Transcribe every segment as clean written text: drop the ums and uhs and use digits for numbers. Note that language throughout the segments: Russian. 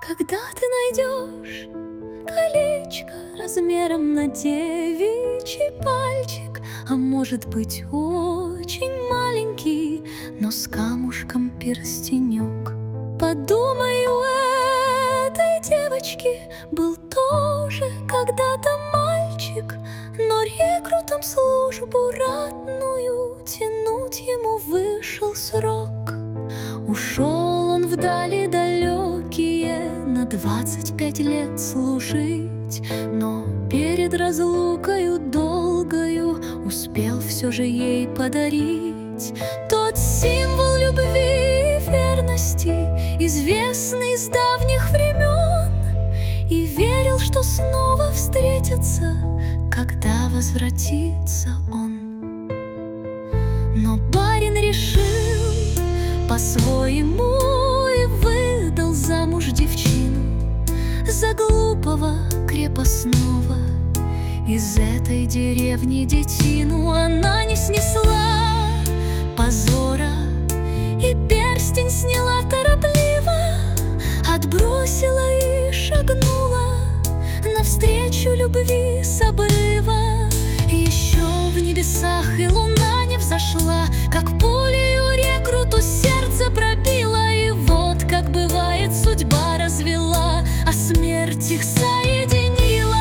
Когда ты найдешь колечко размером на девичий пальчик, а может быть очень маленький, но с камушком перстенек, подумай, у этой девочки был тоже когда-то мальчик, но рекрутом службу ратную тянуть ему вышел срок. Ушел он вдали далекие на 25 лет служить, но перед разлукою долгою успел все же ей подарить тот символ любви и верности, известный с давних времен, и верил, что снова встретится, когда возвратится он. Но барин решил по-своему и выдал замуж девчину за глупого крепостного. Из этой деревни детину она не снесла позора, и перстень сняла торопливо, отбросила и шагнула навстречу любви с обрыва. Еще в небесах и луна не взошла, как пулею рекруту сердце пробила, и вот как бывает судьба развела, а смерть их соединила.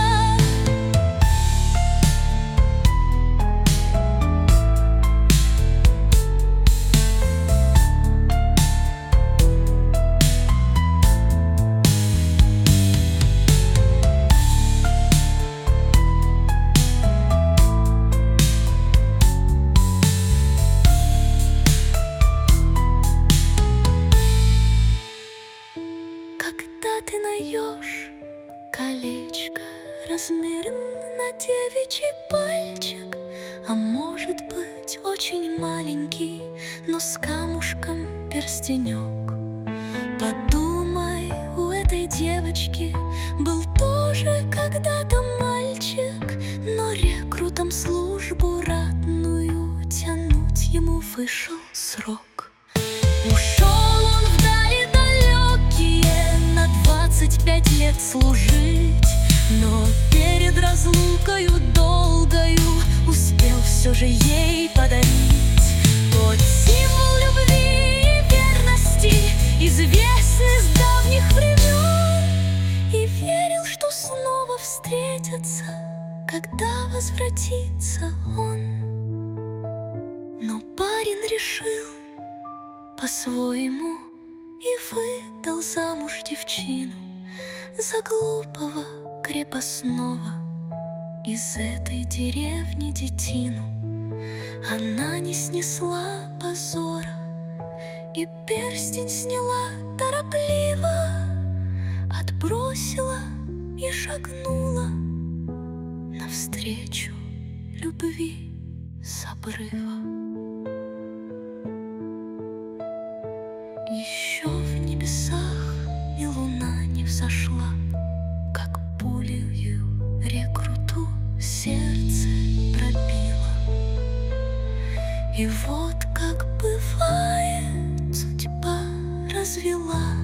Когда ты найдешь колечко размером на девичий пальчик, а может быть очень маленький, но с камушком перстенек, подумай, у этой девочки был тоже когда-то мальчик, но рекрутом службу ратную тянуть ему вышел срок. Ушел он вдали далекие на 25 лет служить, но перед разлукою долгою успел все же ей подарить тот символ любви и верности, известный с давних времен, и верил, что снова встретится, когда возвратится он. Но парень решил по-своему и выдал замуж девчину за глупого крепостного. Из этой деревни детину она не снесла позора, и перстень сняла торопливо, отбросила и шагнула навстречу любви с обрыва. Еще в небесах и луна не взошла, как пулею рекруту сердце пробило, и вот как бывает судьба развела